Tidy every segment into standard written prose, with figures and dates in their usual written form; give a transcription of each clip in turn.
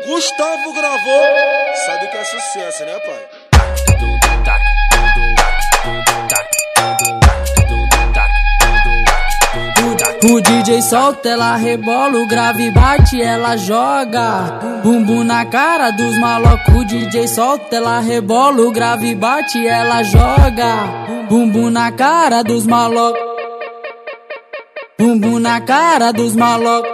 Gustavo gravou, sabe que é sucesso, né, pai? O DJ solta, ela rebola, o grave bate, ela joga bumbum na cara dos malocos. O DJ solta, ela rebola, o grave bate, ela joga bumbum na cara dos malocos. Bumbum na cara dos malocos.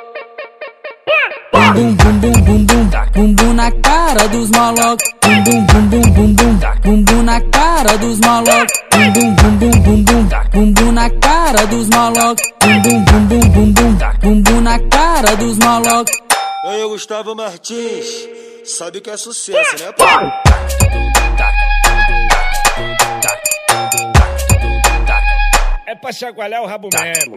Bum bum bum bum bum, bumbum na cara dos malocos. Bum bum bum bum bum bum, bumbum na cara dos malocos. Bum bum bum bum bum bum, bumbum na cara dos malocos. Bum bum bum bum bum bum, bumbum na cara dos malocos. Aí, Gustavo Martins, sabe que é sucesso, né, pai? É pra chacoalhar o rabo mesmo.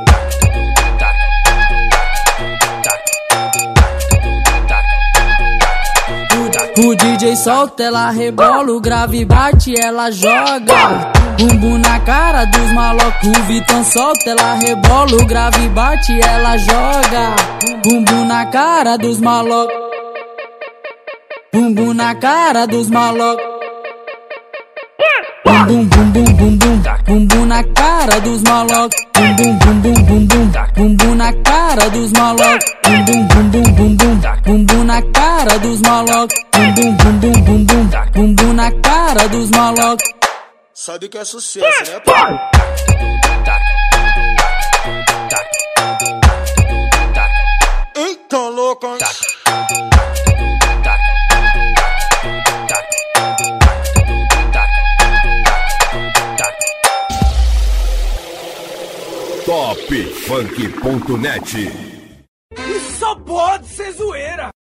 O DJ solta, ela rebola, o grave bate, ela joga bumbum na cara dos malocos. O Vitão solta, ela rebola, o grave bate, ela joga bumbum na cara dos malocos. Bumbum na cara dos malocos. Bum bum bum bum bum, bumbum na cara dos malocos. Bum bum bum bum bum bum, bumbum na cara dos malocos. Bum bum bum bum bum bum, bumbum na cara dos malocos. Bum bum bum bum bum bum, bumbum na cara dos malocos. Sabe que é sucesso, né, pai? Eita, louco! Topfunk.net. Isso só pode ser zoeira.